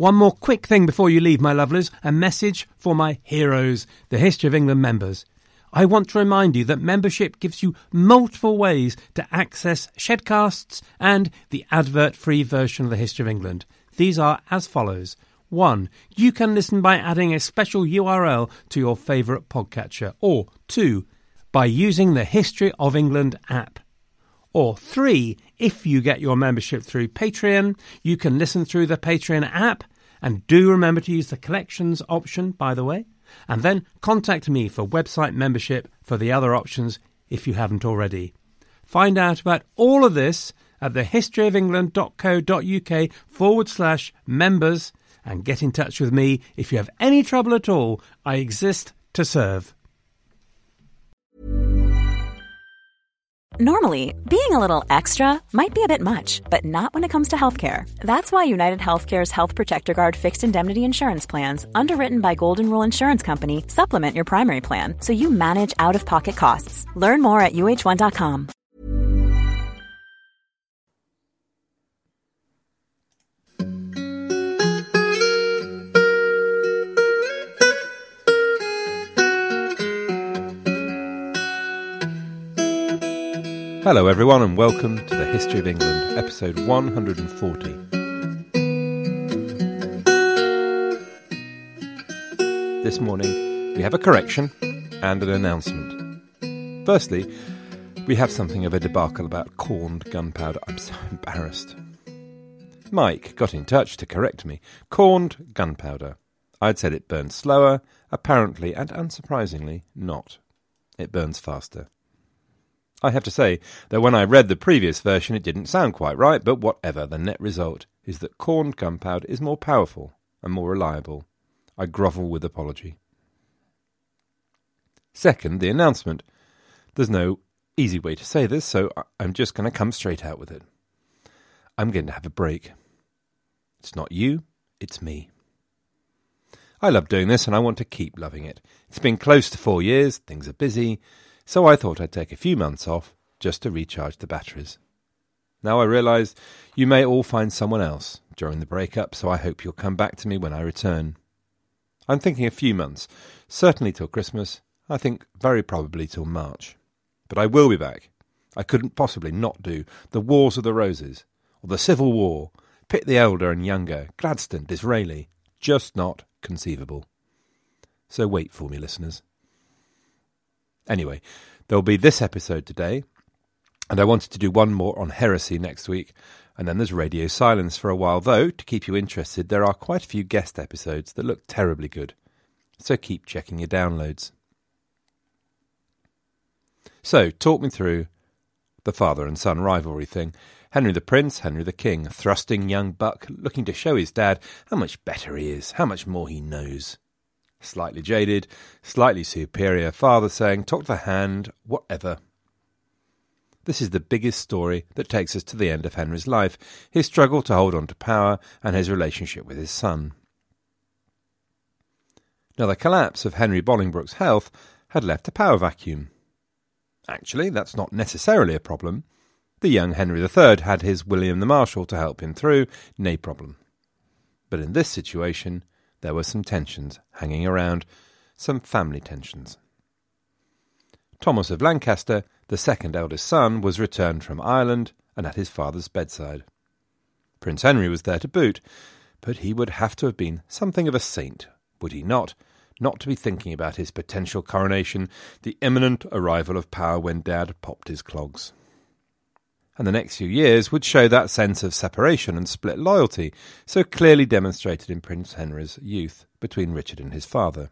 One more quick thing before you leave, my lovelies, a message for my heroes, the History of England members. I want to remind you that membership gives you multiple ways to access Shedcasts and the advert-free version of the History of England. These are as follows. 1. You can listen by adding a special URL to your favourite podcatcher. Or 2. By using the History of England app. Or 3. If you get your membership through Patreon, you can listen through the Patreon app. And do remember to use the collections option, by the way. And then contact me for website membership for the other options if you haven't already. Find out about all of this at thehistoryofengland.co.uk/members and get in touch with me if you have any trouble at all. I exist to serve. Normally, being a little extra might be a bit much, but not when it comes to healthcare. That's why United Healthcare's Health Protector Guard fixed indemnity insurance plans, underwritten by Golden Rule Insurance Company, supplement your primary plan so you manage out-of-pocket costs. Learn more at uh1.com. Hello everyone and welcome to the History of England, episode 140. This morning we have a correction and an announcement. Firstly, we have something of a debacle about corned gunpowder. I'm so embarrassed. Mike got in touch to correct me. Corned gunpowder. I'd said it burns slower, apparently and unsurprisingly not. It burns faster. I have to say that when I read the previous version it didn't sound quite right, but whatever, the net result is that corned gunpowder is more powerful and more reliable. I grovel with apology. Second, the announcement. There's no easy way to say this, so I'm just going to come straight out with it. I'm going to have a break. It's not you, it's me. I love doing this and I want to keep loving it. It's been close to 4 years, things are busy, so I thought I'd take a few months off just to recharge the batteries. Now I realise you may all find someone else during the breakup, so I hope you'll come back to me when I return. I'm thinking a few months, certainly till Christmas, I think very probably till March. But I will be back. I couldn't possibly not do the Wars of the Roses, or the Civil War, Pitt the Elder and Younger, Gladstone, Disraeli. Just not conceivable. So wait for me, listeners. Anyway, there'll be this episode today, and I wanted to do one more on heresy next week, and then there's Radio Silence for a while, though, to keep you interested, there are quite a few guest episodes that look terribly good, so keep checking your downloads. So, talk me through the father and son rivalry thing. Henry the Prince, Henry the King, thrusting young buck, looking to show his dad how much better he is, how much more he knows. Slightly jaded, slightly superior father saying, talk to the hand, whatever. This is the biggest story that takes us to the end of Henry's life, his struggle to hold on to power and his relationship with his son. Now the collapse of Henry Bolingbroke's health had left a power vacuum. Actually, that's not necessarily a problem. The young Henry III had his William the Marshal to help him through, no problem. But in this situation, there were some tensions hanging around, some family tensions. Thomas of Lancaster, the second eldest son, was returned from Ireland and at his father's bedside. Prince Henry was there to boot, but he would have to have been something of a saint, would he not to be thinking about his potential coronation, the imminent arrival of power when Dad popped his clogs. And the next few years would show that sense of separation and split loyalty so clearly demonstrated in Prince Henry's youth between Richard and his father.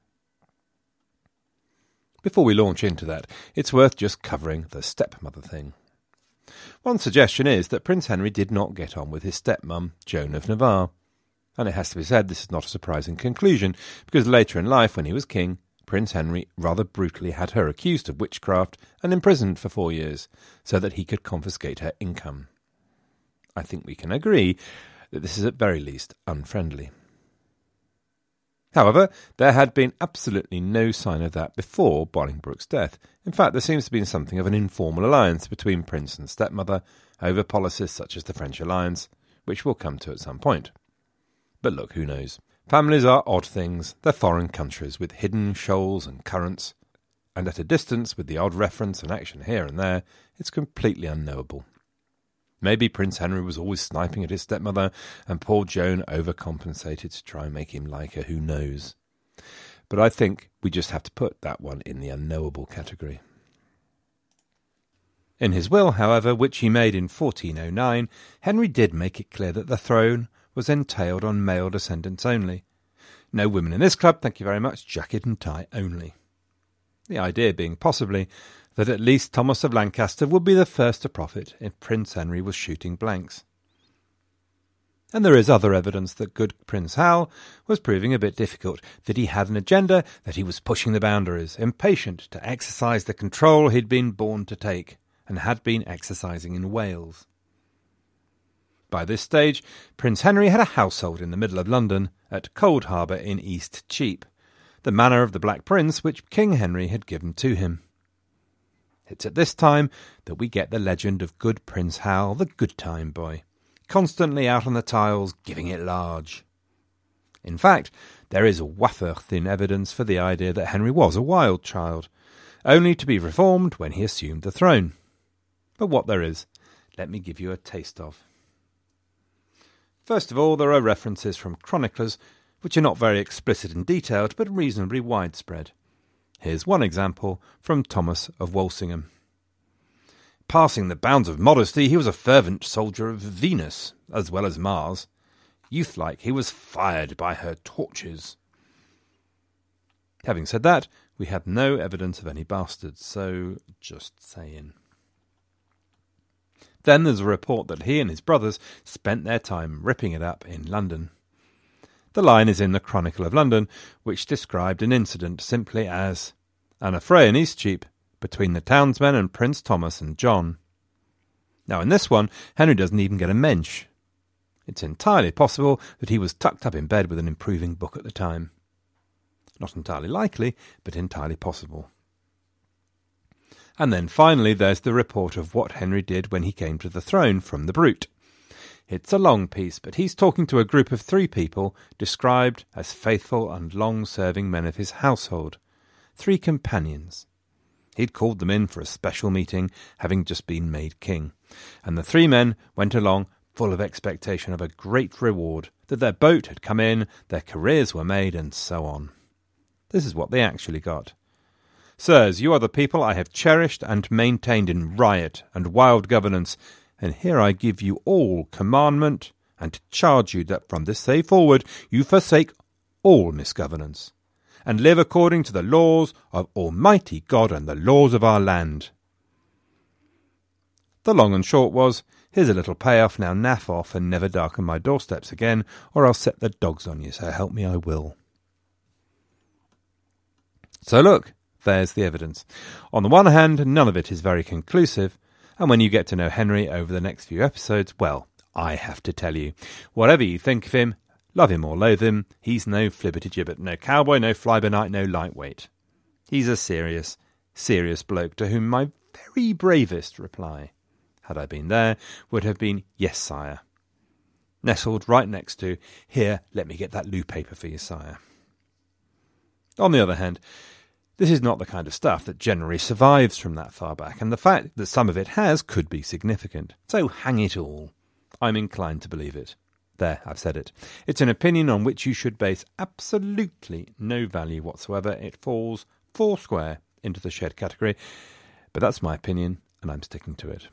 Before we launch into that, it's worth just covering the stepmother thing. One suggestion is that Prince Henry did not get on with his stepmum, Joan of Navarre. And it has to be said this is not a surprising conclusion, because later in life, when he was king, Prince Henry rather brutally had her accused of witchcraft and imprisoned for 4 years, so that he could confiscate her income. I think we can agree that this is at very least unfriendly. However, there had been absolutely no sign of that before Bolingbroke's death. In fact, there seems to be something of an informal alliance between prince and stepmother over policies such as the French alliance, which we'll come to at some point. But look, who knows? Families are odd things. They're foreign countries with hidden shoals and currents, and at a distance, with the odd reference and action here and there, it's completely unknowable. Maybe Prince Henry was always sniping at his stepmother, and poor Joan overcompensated to try and make him like her, who knows? But I think we just have to put that one in the unknowable category. In his will, however, which he made in 1409, Henry did make it clear that the throne was entailed on male descendants only. No women in this club, thank you very much, jacket and tie only. The idea being possibly that at least Thomas of Lancaster would be the first to profit if Prince Henry was shooting blanks. And there is other evidence that good Prince Hal was proving a bit difficult, that he had an agenda, that he was pushing the boundaries, impatient to exercise the control he'd been born to take, and had been exercising in Wales. By this stage, Prince Henry had a household in the middle of London, at Cold Harbour in East Cheap, the manor of the Black Prince which King Henry had given to him. It's at this time that we get the legend of good Prince Hal, the good time boy, constantly out on the tiles, giving it large. In fact, there is wafer-thin evidence for the idea that Henry was a wild child, only to be reformed when he assumed the throne. But what there is, let me give you a taste of. First of all, there are references from chroniclers, which are not very explicit and detailed, but reasonably widespread. Here's one example from Thomas of Walsingham. Passing the bounds of modesty, he was a fervent soldier of Venus, as well as Mars. Youth-like, he was fired by her torches. Having said that, we had no evidence of any bastards, so just saying. Then there's a report that he and his brothers spent their time ripping it up in London. The line is in the Chronicle of London, which described an incident simply as an affray in Eastcheap between the townsmen and Prince Thomas and John. Now in this one, Henry doesn't even get a mensch. It's entirely possible that he was tucked up in bed with an improving book at the time. Not entirely likely, but entirely possible. And then finally there's the report of what Henry did when he came to the throne from the Brute. It's a long piece, but he's talking to a group of 3 people described as faithful and long-serving men of his household. 3 companions. He'd called them in for a special meeting, having just been made king. And the 3 men went along full of expectation of a great reward, that their boat had come in, their careers were made, and so on. This is what they actually got. Sirs, you are the people I have cherished and maintained in riot and wild governance, and here I give you all commandment, and charge you that from this day forward you forsake all misgovernance, and live according to the laws of Almighty God and the laws of our land. The long and short was, here's a little payoff, now naff off and never darken my doorsteps again, or I'll set the dogs on you, so help me I will. So look, there's the evidence. On the one hand, none of it is very conclusive, and when you get to know Henry over the next few episodes, well, I have to tell you, whatever you think of him, love him or loathe him, he's no flibberty-gibbet, no cowboy, no fly-by-night, no lightweight. He's a serious, serious bloke to whom my very bravest reply, had I been there, would have been, yes, sire. Nestled right next to, here, let me get that loo paper for you, sire. On the other hand, this is not the kind of stuff that generally survives from that far back, and the fact that some of it has could be significant. So hang it all. I'm inclined to believe it. There, I've said it. It's an opinion on which you should base absolutely no value whatsoever. It falls foursquare into the shed category, but that's my opinion, and I'm sticking to it.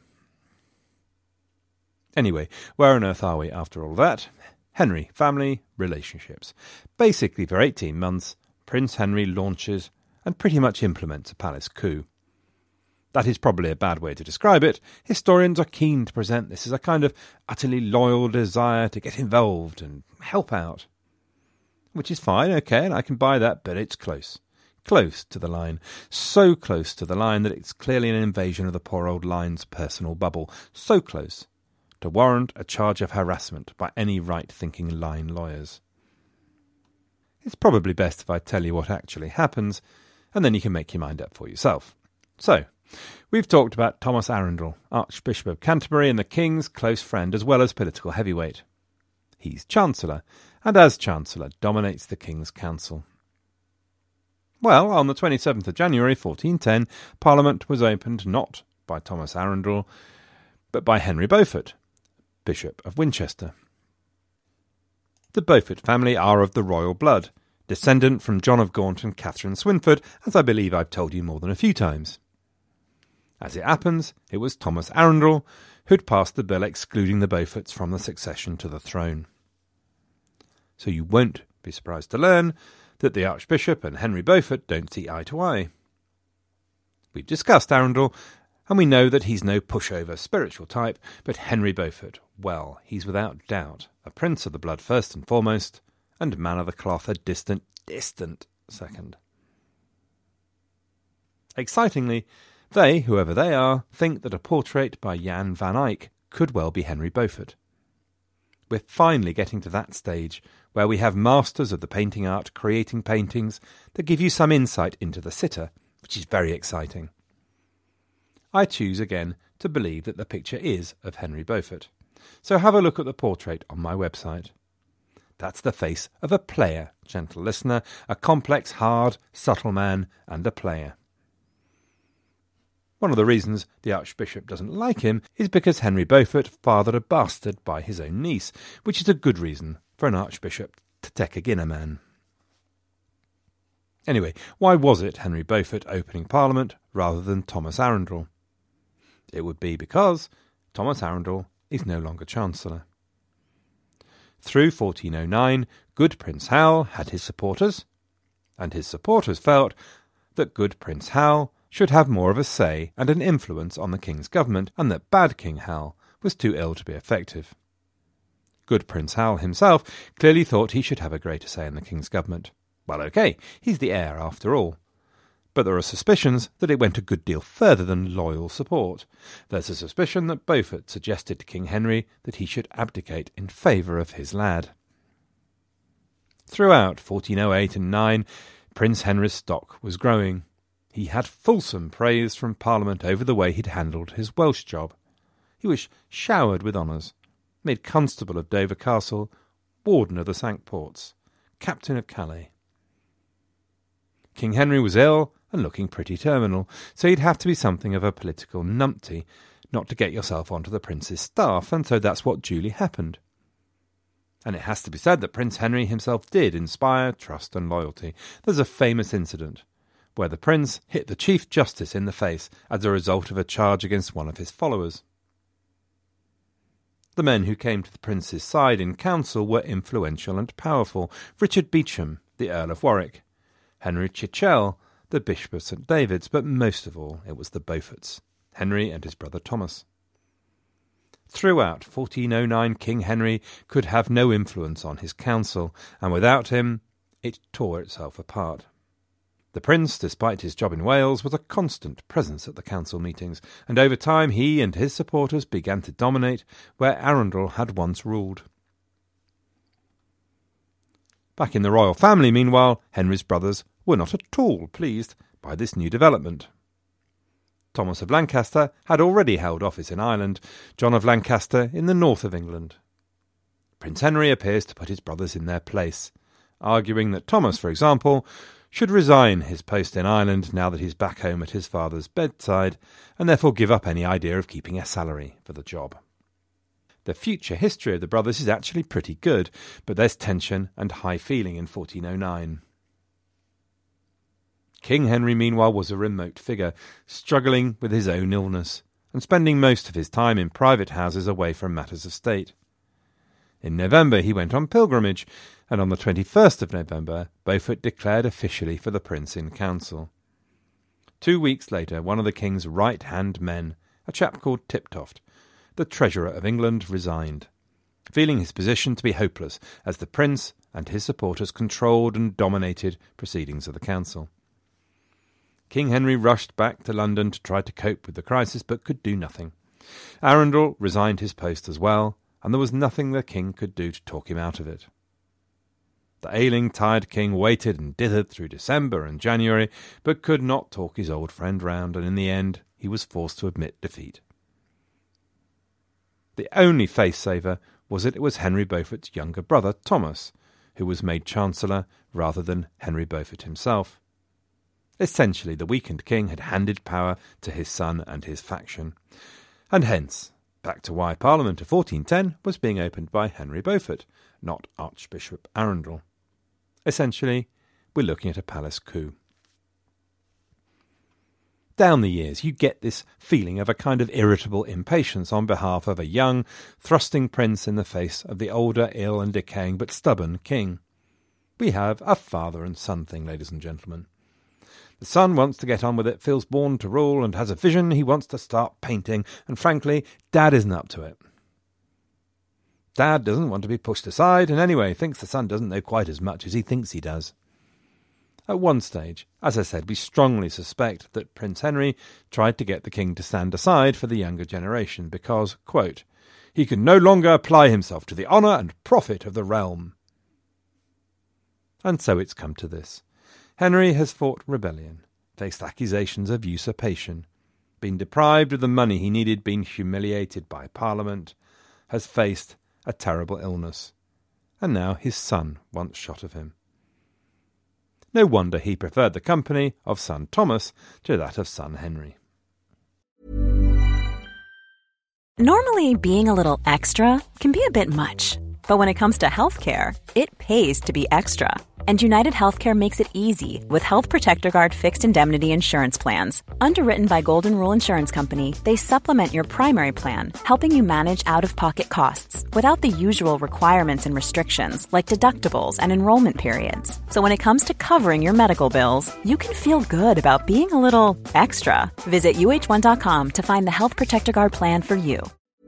Anyway, where on earth are we after all that? Henry, family, relationships. Basically, for 18 months, Prince Henry launches and pretty much implements a palace coup. That is probably a bad way to describe it. Historians are keen to present this as a kind of utterly loyal desire to get involved and help out. Which is fine, okay, and I can buy that, but it's close. Close to the line. So close to the line that it's clearly an invasion of the poor old line's personal bubble. So close to warrant a charge of harassment by any right-thinking line lawyers. It's probably best if I tell you what actually happens, and then you can make your mind up for yourself. So, we've talked about Thomas Arundel, Archbishop of Canterbury and the King's close friend as well as political heavyweight. he's Chancellor, and as Chancellor dominates the King's Council. Well, on the 27th of January 1410, Parliament was opened not by Thomas Arundel, but by Henry Beaufort, Bishop of Winchester. The Beaufort family are of the royal blood, descendant from John of Gaunt and Catherine Swynford, as I believe I've told you more than a few times. As it happens, it was Thomas Arundel who'd passed the bill excluding the Beauforts from the succession to the throne. So you won't be surprised to learn that the Archbishop and Henry Beaufort don't see eye to eye. We've discussed Arundel, and we know that he's no pushover spiritual type, but Henry Beaufort, well, he's without doubt a prince of the blood first and foremost, and man of the cloth a distant second. Excitingly, they, whoever they are, think that a portrait by Jan van Eyck could well be Henry Beaufort. We're finally getting to that stage where we have masters of the painting art creating paintings that give you some insight into the sitter, which is very exciting. I choose again to believe that the picture is of Henry Beaufort, so have a look at the portrait on my website. That's the face of a player, gentle listener, a complex, hard, subtle man and a player. One of the reasons the Archbishop doesn't like him is because Henry Beaufort fathered a bastard by his own niece, which is a good reason for an Archbishop to take a guinea man. Anyway, why was it Henry Beaufort opening Parliament rather than Thomas Arundel? It would be because Thomas Arundel is no longer Chancellor. Through 1409, good Prince Hal had his supporters, and his supporters felt that good Prince Hal should have more of a say and an influence on the King's government, and that bad King Hal was too ill to be effective. Good Prince Hal himself clearly thought he should have a greater say in the King's government. Well, OK, he's the heir after all. But there are suspicions that it went a good deal further than loyal support. There's a suspicion that Beaufort suggested to King Henry that he should abdicate in favour of his lad. Throughout 1408 and 9, Prince Henry's stock was growing. He had fulsome praise from Parliament over the way he'd handled his Welsh job. He was showered with honours, made Constable of Dover Castle, Warden of the Cinque Ports, Captain of Calais. King Henry was ill and looking pretty terminal, so he'd have to be something of a political numpty, not to get yourself onto the prince's staff, and so that's what duly happened. And it has to be said that Prince Henry himself did inspire trust and loyalty. There's a famous incident where the prince hit the Chief Justice in the face as a result of a charge against one of his followers. The men who came to the prince's side in council were influential and powerful. Richard Beauchamp, the Earl of Warwick, Henry Chichele, the Bishop of St. David's, but most of all it was the Beauforts, Henry and his brother Thomas. Throughout 1409, King Henry could have no influence on his council, and without him it tore itself apart. The prince, despite his job in Wales, was a constant presence at the council meetings, and over time he and his supporters began to dominate where Arundel had once ruled. Back in the royal family, meanwhile, Henry's brothers were not at all pleased by this new development. Thomas of Lancaster had already held office in Ireland, John of Lancaster in the north of England. Prince Henry appears to put his brothers in their place, arguing that Thomas, for example, should resign his post in Ireland now that he's back home at his father's bedside, and therefore give up any idea of keeping a salary for the job. The future history of the brothers is actually pretty good, but there's tension and high feeling in 1409. King Henry, meanwhile, was a remote figure, struggling with his own illness, and spending most of his time in private houses away from matters of state. In November he went on pilgrimage, and on the 21st of November Beaufort declared officially for the prince in council. 2 weeks later, one of the king's right-hand men, a chap called Tiptoft, the Treasurer of England, resigned, feeling his position to be hopeless as the prince and his supporters controlled and dominated proceedings of the council. King Henry rushed back to London to try to cope with the crisis, but could do nothing. Arundel resigned his post as well, and there was nothing the king could do to talk him out of it. The ailing, tired king waited and dithered through December and January, but could not talk his old friend round, and in the end he was forced to admit defeat. The only face-saver was it was Henry Beaufort's younger brother, Thomas, who was made Chancellor rather than Henry Beaufort himself. Essentially, the weakened king had handed power to his son and his faction, and hence, back to why Parliament of 1410 was being opened by Henry Beaufort, not Archbishop Arundel. Essentially, we're looking at a palace coup. Down the years, you get this feeling of a kind of irritable impatience on behalf of a young, thrusting prince in the face of the older, ill and decaying but stubborn king. We have a father and son thing, ladies and gentlemen. The son wants to get on with it, feels born to rule, and has a vision he wants to start painting, and frankly, Dad isn't up to it. Dad doesn't want to be pushed aside, and anyway, thinks the son doesn't know quite as much as he thinks he does. At one stage, as I said, we strongly suspect that Prince Henry tried to get the king to stand aside for the younger generation because, quote, he can no longer apply himself to the honour and profit of the realm. And so it's come to this. Henry has fought rebellion, faced accusations of usurpation, been deprived of the money he needed, been humiliated by Parliament, has faced a terrible illness, and now his son wants shot of him. No wonder he preferred the company of son Thomas to that of son Henry. Normally, being a little extra can be a bit much. But when it comes to healthcare, it pays to be extra. And United Healthcare makes it easy with Health Protector Guard fixed indemnity insurance plans. Underwritten by Golden Rule Insurance Company, they supplement your primary plan, helping you manage out-of-pocket costs without the usual requirements and restrictions like deductibles and enrollment periods. So when it comes to covering your medical bills, you can feel good about being a little extra. Visit uh1.com to find the Health Protector Guard plan for you.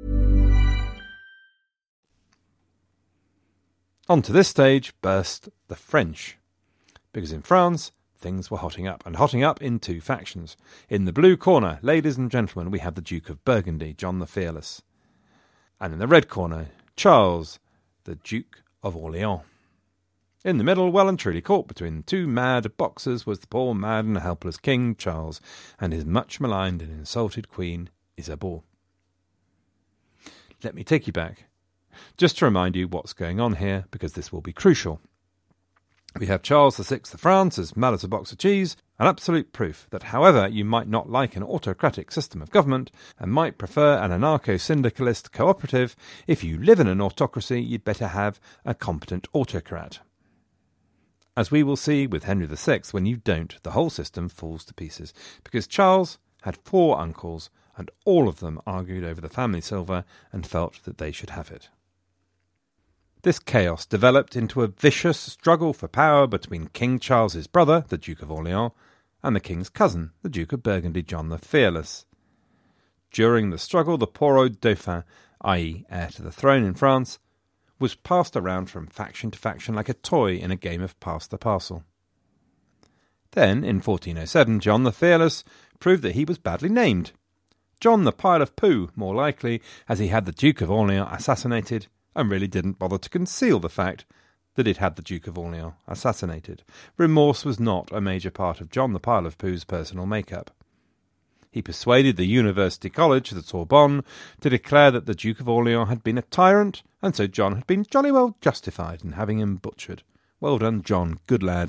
Onto this stage burst the French, because in France things were hotting up, and hotting up in two factions. In the blue corner, ladies and gentlemen, we have the Duke of Burgundy, John the Fearless, and in the red corner, Charles, the Duke of Orleans. In the middle, well and truly caught between two mad boxers, was the poor, mad and helpless King Charles, and his much maligned and insulted Queen Isabeau. Let me take you back, just to remind you what's going on here, because this will be crucial. We have Charles VI of France as mad as a box of cheese, an absolute proof that however you might not like an autocratic system of government, and might prefer an anarcho-syndicalist cooperative, if you live in an autocracy you'd better have a competent autocrat. As we will see with Henry VI, when you don't, the whole system falls to pieces, because Charles had 4 uncles, and all of them argued over the family silver and felt that they should have it. This chaos developed into a vicious struggle for power between King Charles's brother, the Duke of Orleans, and the king's cousin, the Duke of Burgundy, John the Fearless. During the struggle, the poor old Dauphin, i.e. heir to the throne in France, was passed around from faction to faction like a toy in a game of pass the parcel. Then, in 1407, John the Fearless proved that he was badly named. John the Pile of Poo, more likely, as he had the Duke of Orleans assassinated, and really didn't bother to conceal the fact that it had the Duke of Orleans assassinated. Remorse was not a major part of John the Pile of Poo's personal makeup. He persuaded the University College, the Sorbonne, to declare that the Duke of Orleans had been a tyrant, and so John had been jolly well justified in having him butchered. Well done, John, good lad.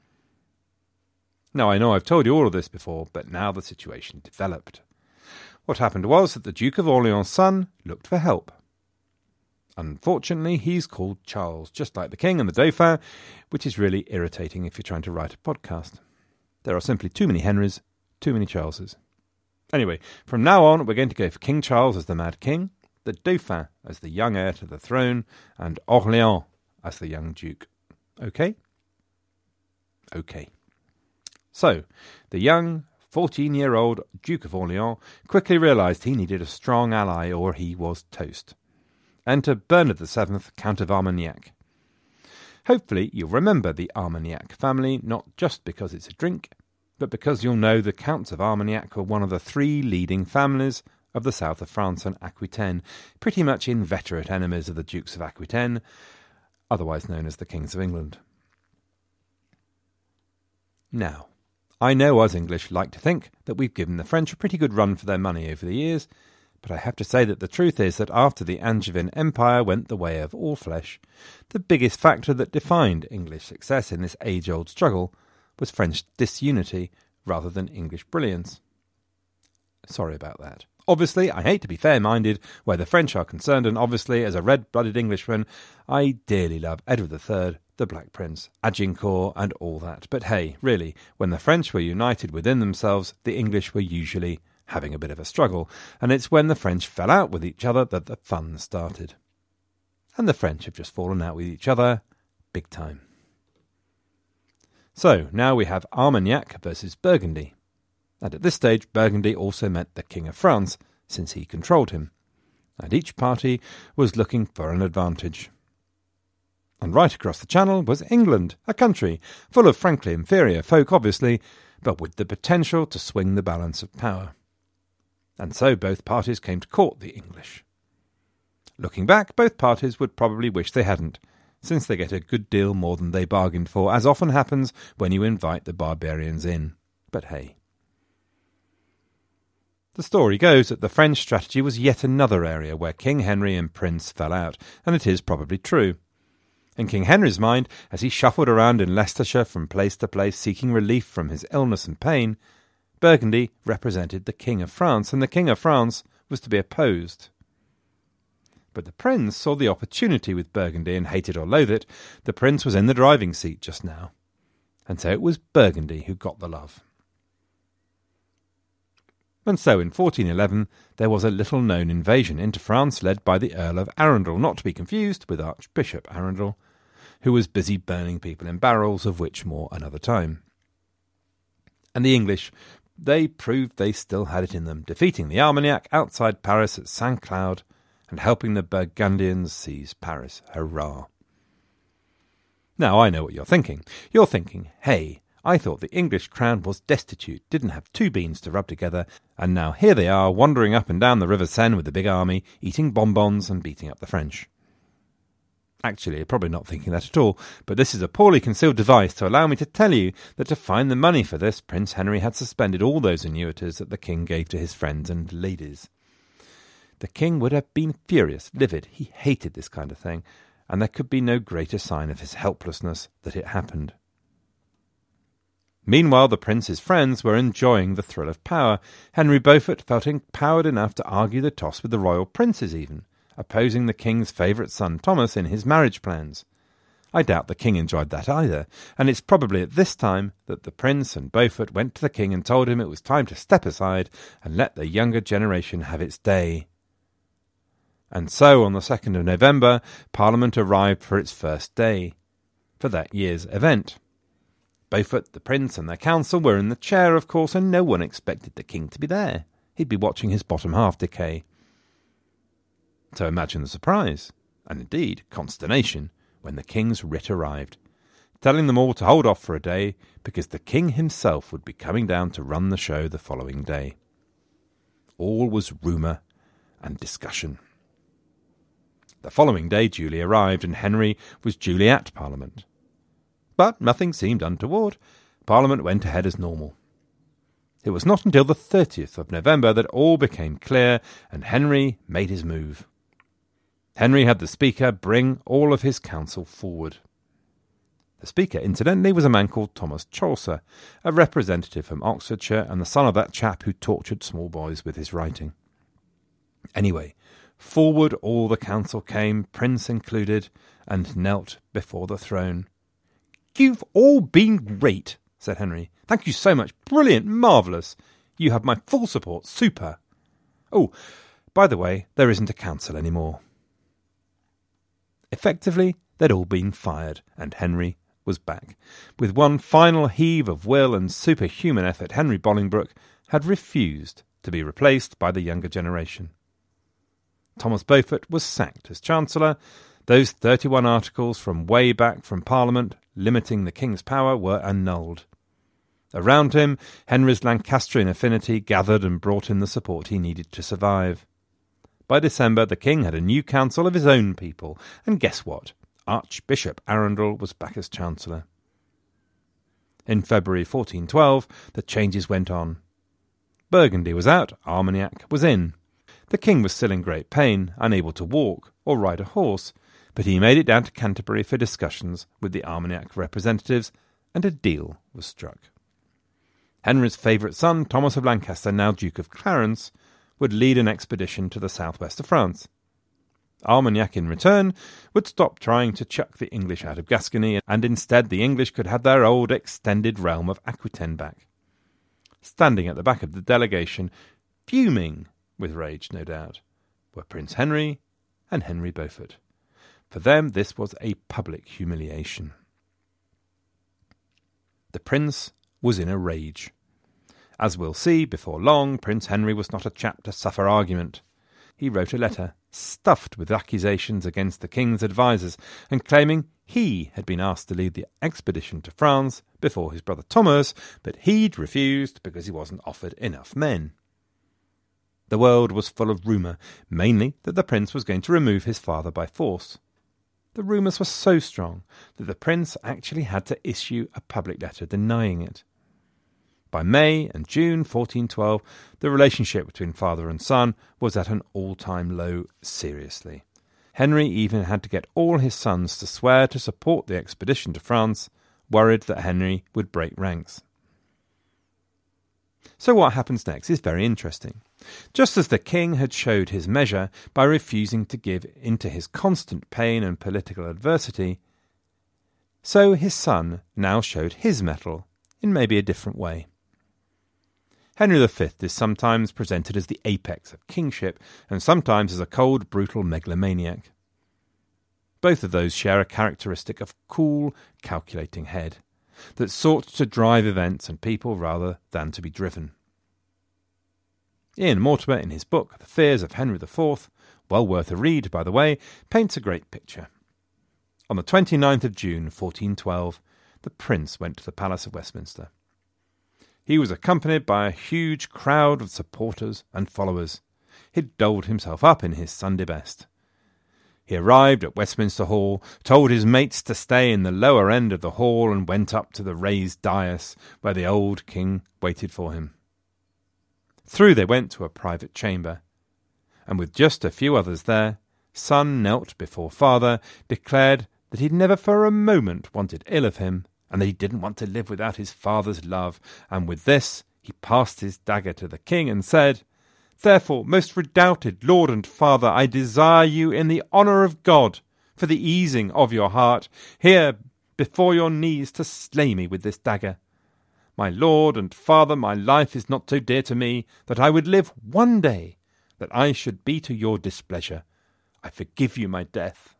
Now, I know I've told you all of this before, but now the situation developed. What happened was that the Duke of Orleans' son looked for help. Unfortunately, he's called Charles, just like the King and the Dauphin, which is really irritating if you're trying to write a podcast. There are simply too many Henrys, too many Charleses. Anyway, from now on, we're going to go for King Charles as the Mad King, the Dauphin as the young heir to the throne, and Orleans as the young Duke. Okay? Okay. So, the young 14-year-old Duke of Orleans quickly realised he needed a strong ally or he was toast. Enter Bernard VII, Count of Armagnac. Hopefully you'll remember the Armagnac family, not just because it's a drink, but because you'll know the Counts of Armagnac were one of the 3 leading families of the south of France and Aquitaine, pretty much inveterate enemies of the Dukes of Aquitaine, otherwise known as the Kings of England. Now, I know us English like to think that we've given the French a pretty good run for their money over the years, But I have to say that the truth is that after the Angevin Empire went the way of all flesh, the biggest factor that defined English success in this age-old struggle was French disunity rather than English brilliance. Sorry about that. Obviously, I hate to be fair-minded where the French are concerned, and obviously, as a red-blooded Englishman, I dearly love Edward III, the Black Prince, Agincourt, and all that. But hey, really, when the French were united within themselves, the English were usually having a bit of a struggle, and it's when the French fell out with each other that the fun started. And the French have just fallen out with each other big time. So, now we have Armagnac versus Burgundy. And at this stage, Burgundy also meant the King of France, since he controlled him. And each party was looking for an advantage. And right across the Channel was England, a country full of frankly inferior folk, obviously, but with the potential to swing the balance of power. And so both parties came to court the English. Looking back, both parties would probably wish they hadn't, since they get a good deal more than they bargained for, as often happens when you invite the barbarians in. But hey. The story goes that the French strategy was yet another area where King Henry and Prince fell out, and it is probably true. In King Henry's mind, as he shuffled around in Leicestershire from place to place seeking relief from his illness and pain, Burgundy represented the King of France, and the King of France was to be opposed. But the Prince saw the opportunity with Burgundy, and hate it or loathe it, the Prince was in the driving seat just now. And so it was Burgundy who got the love. And so in 1411 there was a little-known invasion into France led by the Earl of Arundel, not to be confused with Archbishop Arundel, who was busy burning people in barrels, of which more another time. And the English, they proved they still had it in them, defeating the Armagnac outside Paris at Saint-Cloud and helping the Burgundians seize Paris. Hurrah! Now I know what you're thinking. You're thinking, hey, I thought the English crown was destitute, didn't have two beans to rub together, and now here they are wandering up and down the River Seine with the big army, eating bonbons and beating up the French. Actually, you're probably not thinking that at all, but this is a poorly concealed device to allow me to tell you that to find the money for this, Prince Henry had suspended all those annuities that the king gave to his friends and ladies. The king would have been furious, livid. He hated this kind of thing, and there could be no greater sign of his helplessness that it happened. Meanwhile, the prince's friends were enjoying the thrill of power. Henry Beaufort felt empowered enough to argue the toss with the royal princes even, opposing the king's favourite son Thomas in his marriage plans. I doubt the king enjoyed that either, and it's probably at this time that the prince and Beaufort went to the king and told him it was time to step aside and let the younger generation have its day. And so, on the 2nd of November, Parliament arrived for its first day, for that year's event. Beaufort, the prince, and their council were in the chair, of course, and no one expected the king to be there. He'd be watching his bottom half decay. So imagine the surprise, and indeed consternation, when the king's writ arrived, telling them all to hold off for a day, because the king himself would be coming down to run the show the following day. All was rumour and discussion. The following day duly arrived, and Henry was duly at Parliament. But nothing seemed untoward. Parliament went ahead as normal. It was not until the 30th of November that all became clear, and Henry made his move. Henry had the Speaker bring all of his council forward. The Speaker, incidentally, was a man called Thomas Chaucer, a representative from Oxfordshire and the son of that chap who tortured small boys with his writing. Anyway, forward all the council came, Prince included, and knelt before the throne. "You've all been great," said Henry. "Thank you so much. Brilliant. Marvellous. You have my full support. Super. Oh, by the way, there isn't a council any more." Effectively, they'd all been fired, and Henry was back. With one final heave of will and superhuman effort, Henry Bolingbroke had refused to be replaced by the younger generation. Thomas Beaufort was sacked as Chancellor. Those 31 articles from way back from Parliament limiting the king's power were annulled. Around him, Henry's Lancastrian affinity gathered and brought in the support he needed to survive. By December, the king had a new council of his own people, and guess what? Archbishop Arundel was back as Chancellor. In February 1412, the changes went on. Burgundy was out, Armagnac was in. The king was still in great pain, unable to walk or ride a horse, but he made it down to Canterbury for discussions with the Armagnac representatives, and a deal was struck. Henry's favourite son, Thomas of Lancaster, now Duke of Clarence, would lead an expedition to the southwest of France. Armagnac, in return, would stop trying to chuck the English out of Gascony, and instead the English could have their old extended realm of Aquitaine back. Standing at the back of the delegation, fuming with rage no doubt, were Prince Henry and Henry Beaufort. For them this was a public humiliation. The prince was in a rage. As we'll see, before long, Prince Henry was not a chap to suffer argument. He wrote a letter stuffed with accusations against the king's advisers, and claiming he had been asked to lead the expedition to France before his brother Thomas, but he'd refused because he wasn't offered enough men. The world was full of rumour, mainly that the prince was going to remove his father by force. The rumours were so strong that the prince actually had to issue a public letter denying it. By May and June 1412, the relationship between father and son was at an all-time low seriously. Henry even had to get all his sons to swear to support the expedition to France, worried that Henry would break ranks. So what happens next is very interesting. Just as the king had showed his measure by refusing to give in to his constant pain and political adversity, so his son now showed his mettle in maybe a different way. Henry V is sometimes presented as the apex of kingship, and sometimes as a cold, brutal megalomaniac. Both of those share a characteristic of cool, calculating head, that sought to drive events and people rather than to be driven. Ian Mortimer, in his book The Fears of Henry IV, well worth a read, by the way, paints a great picture. On the 29th of June 1412, the prince went to the Palace of Westminster. He was accompanied by a huge crowd of supporters and followers. He'd dolled himself up in his Sunday best. He arrived at Westminster Hall, told his mates to stay in the lower end of the hall, and went up to the raised dais where the old king waited for him. Through they went to a private chamber, and with just a few others there, son knelt before father, declared that he'd never for a moment wanted ill of him, and that he didn't want to live without his father's love, and with this he passed his dagger to the king and said, "Therefore, most redoubted lord and father, I desire you in the honour of God, for the easing of your heart, here before your knees to slay me with this dagger. My lord and father, my life is not so dear to me that I would live one day that I should be to your displeasure. I forgive you my death."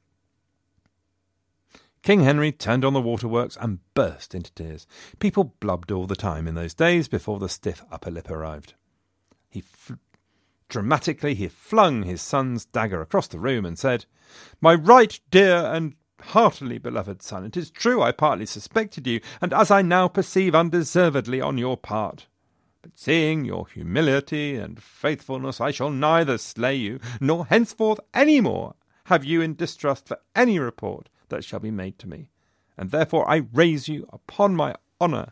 King Henry turned on the waterworks and burst into tears. People blubbed all the time in those days before the stiff upper lip arrived. Dramatically he flung his son's dagger across the room and said, "My right dear and heartily beloved son, it is true I partly suspected you, and as I now perceive undeservedly on your part. But seeing your humility and faithfulness, I shall neither slay you, nor henceforth any more have you in distrust for any report that shall be made to me, and therefore I raise you upon my honour."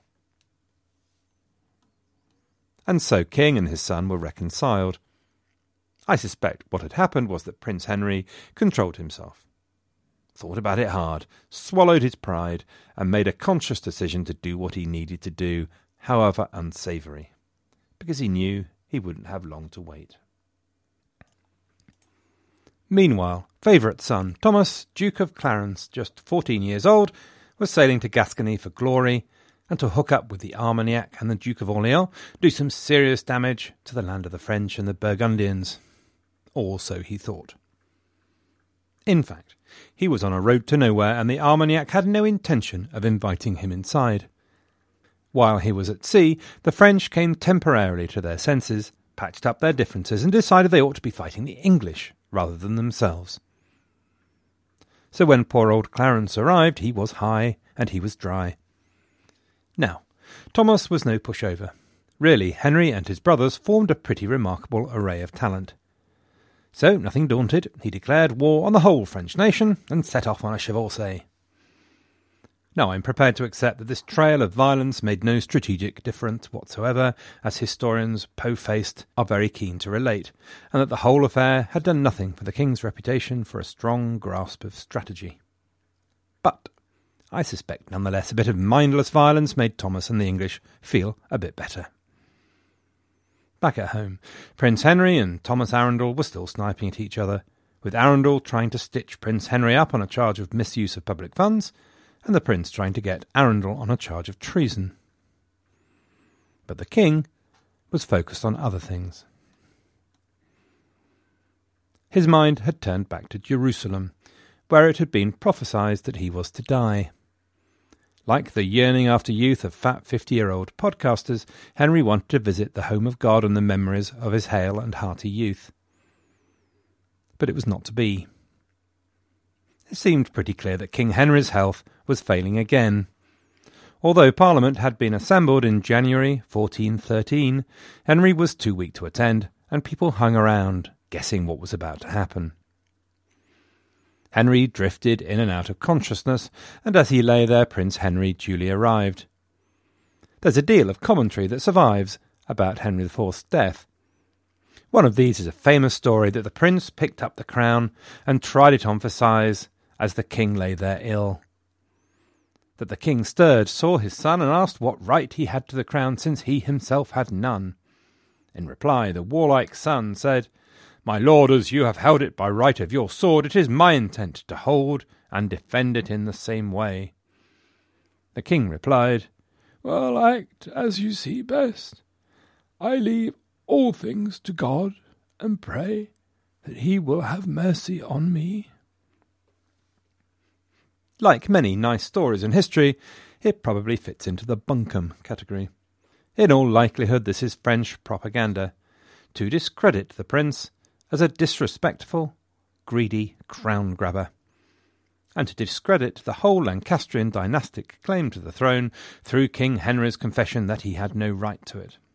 And so king and his son were reconciled. I suspect what had happened was that Prince Henry controlled himself, thought about it hard, swallowed his pride, and made a conscious decision to do what he needed to do, however unsavoury, because he knew he wouldn't have long to wait. Meanwhile, favourite son Thomas, Duke of Clarence, just 14 years old, was sailing to Gascony for glory, and to hook up with the Armagnac and the Duke of Orleans, do some serious damage to the land of the French and the Burgundians. Or so he thought. In fact, he was on a road to nowhere, and the Armagnac had no intention of inviting him inside. While he was at sea, the French came temporarily to their senses, patched up their differences, and decided they ought to be fighting the English rather than themselves. So when poor old Clarence arrived, he was high and he was dry. Now, Thomas was no pushover. Really, Henry and his brothers formed a pretty remarkable array of talent. So, nothing daunted, he declared war on the whole French nation and set off on a chevauchée. Now, I'm prepared to accept that this trail of violence made no strategic difference whatsoever, as historians, po-faced, are very keen to relate, and that the whole affair had done nothing for the king's reputation for a strong grasp of strategy. But I suspect nonetheless a bit of mindless violence made Thomas and the English feel a bit better. Back at home, Prince Henry and Thomas Arundel were still sniping at each other, with Arundel trying to stitch Prince Henry up on a charge of misuse of public funds, and the prince trying to get Arundel on a charge of treason. But the king was focused on other things. His mind had turned back to Jerusalem, where it had been prophesied that he was to die. Like the yearning after youth of fat 50-year-old podcasters, Henry wanted to visit the home of God and the memories of his hale and hearty youth. But it was not to be. It seemed pretty clear that King Henry's health was failing again. Although Parliament had been assembled in January 1413, Henry was too weak to attend, and people hung around, guessing what was about to happen. Henry drifted in and out of consciousness, and as he lay there, Prince Henry duly arrived. There's a deal of commentary that survives about Henry IV's death. One of these is a famous story that the prince picked up the crown and tried it on for size as the king lay there ill. That the king stirred, saw his son, and asked what right he had to the crown, since he himself had none. In reply, the warlike son said, "My lord, as you have held it by right of your sword, it is my intent to hold and defend it in the same way." The king replied, "Well, act as you see best. I leave all things to God, and pray that he will have mercy on me." Like many nice stories in history, it probably fits into the bunkum category. In all likelihood, this is French propaganda, to discredit the prince as a disrespectful, greedy crown-grabber, and to discredit the whole Lancastrian dynastic claim to the throne through King Henry's confession that he had no right to it.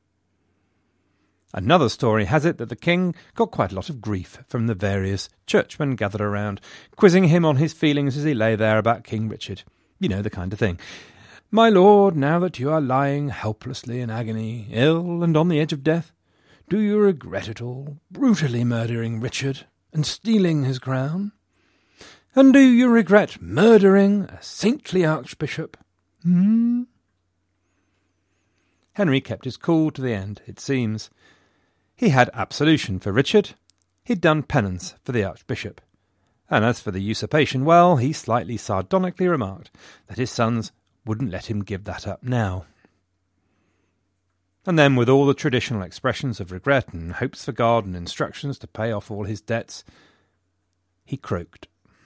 Another story has it that the king got quite a lot of grief from the various churchmen gathered around, quizzing him on his feelings as he lay there about King Richard. You know, the kind of thing. "My lord, now that you are lying helplessly in agony, ill and on the edge of death, do you regret it all, brutally murdering Richard and stealing his crown? And do you regret murdering a saintly archbishop?" Henry kept his cool to the end, it seems. He had absolution for Richard, he'd done penance for the archbishop, and as for the usurpation, well, he slightly sardonically remarked that his sons wouldn't let him give that up now. And then, with all the traditional expressions of regret and hopes for God and instructions to pay off all his debts, he croaked.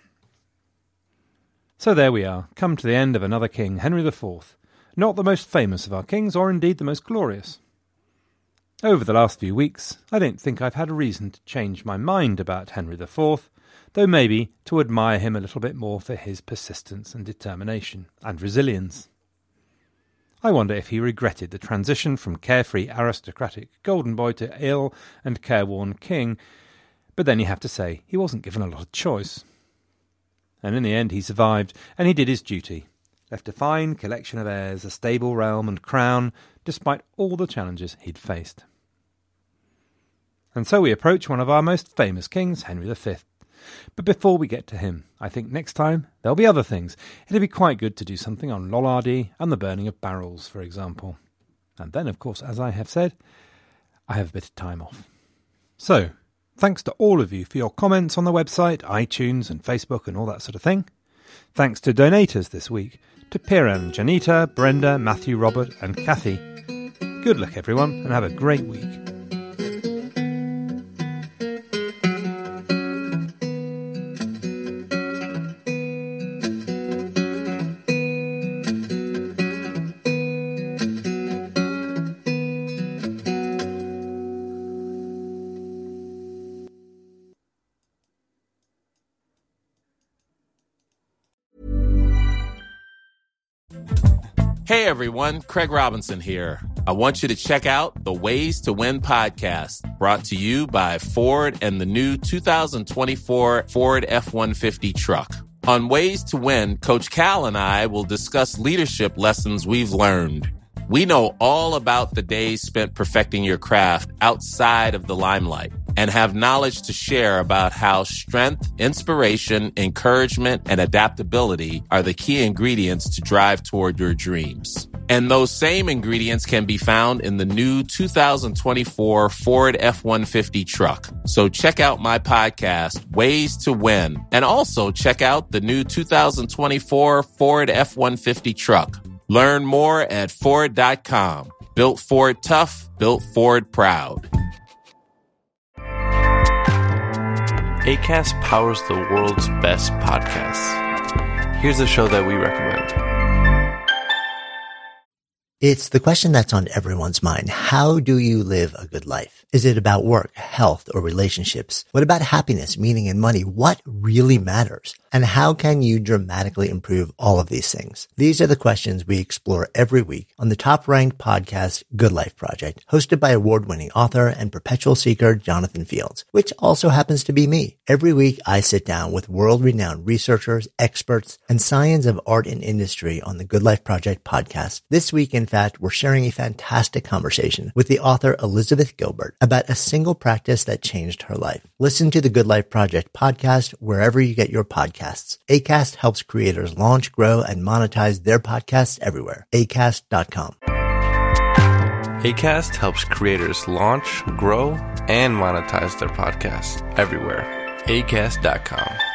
So there we are, come to the end of another king, Henry IV, not the most famous of our kings, or indeed the most glorious. Over the last few weeks, I don't think I've had a reason to change my mind about Henry IV, though maybe to admire him a little bit more for his persistence and determination and resilience. I wonder if he regretted the transition from carefree aristocratic golden boy to ill and careworn king, but then you have to say he wasn't given a lot of choice. And in the end he survived, and he did his duty, left a fine collection of heirs, a stable realm and crown, despite all the challenges he'd faced. And so we approach one of our most famous kings, Henry V. But before we get to him, I think next time there'll be other things. It'd be quite good to do something on Lollardy and the burning of barrels, for example. And then, of course, as I have said, I have a bit of time off. So, thanks to all of you for your comments on the website, iTunes and Facebook and all that sort of thing. Thanks to donators this week, to Piran, Janita, Brenda, Matthew, Robert and Kathy. Good luck everyone, and have a great week. Hey everyone, Craig Robinson here. I want you to check out the Ways to Win podcast, brought to you by Ford and the new 2024 Ford F-150 truck. On Ways to Win, Coach Cal and I will discuss leadership lessons we've learned. We know all about the days spent perfecting your craft outside of the limelight and have knowledge to share about how strength, inspiration, encouragement, and adaptability are the key ingredients to drive toward your dreams. And those same ingredients can be found in the new 2024 Ford F-150 truck. So check out my podcast, Ways to Win, and also check out the new 2024 Ford F-150 truck. Learn more at Ford.com. Built Ford tough, built Ford proud. Acast powers the world's best podcasts. Here's a show that we recommend. It's the question that's on everyone's mind. How do you live a good life? Is it about work, health, or relationships? What about happiness, meaning, and money? What really matters? And how can you dramatically improve all of these things? These are the questions we explore every week on the top-ranked podcast, Good Life Project, hosted by award-winning author and perpetual seeker Jonathan Fields, which also happens to be me. Every week, I sit down with world-renowned researchers, experts, and science of art and industry on the Good Life Project podcast. This week, in fact, we're sharing a fantastic conversation with the author Elizabeth Gilbert about a single practice that changed her life. Listen to the Good Life Project podcast wherever you get your podcasts. Acast helps creators launch, grow, and monetize their podcasts everywhere. Acast.com. Acast helps creators launch, grow, and monetize their podcasts everywhere. Acast.com.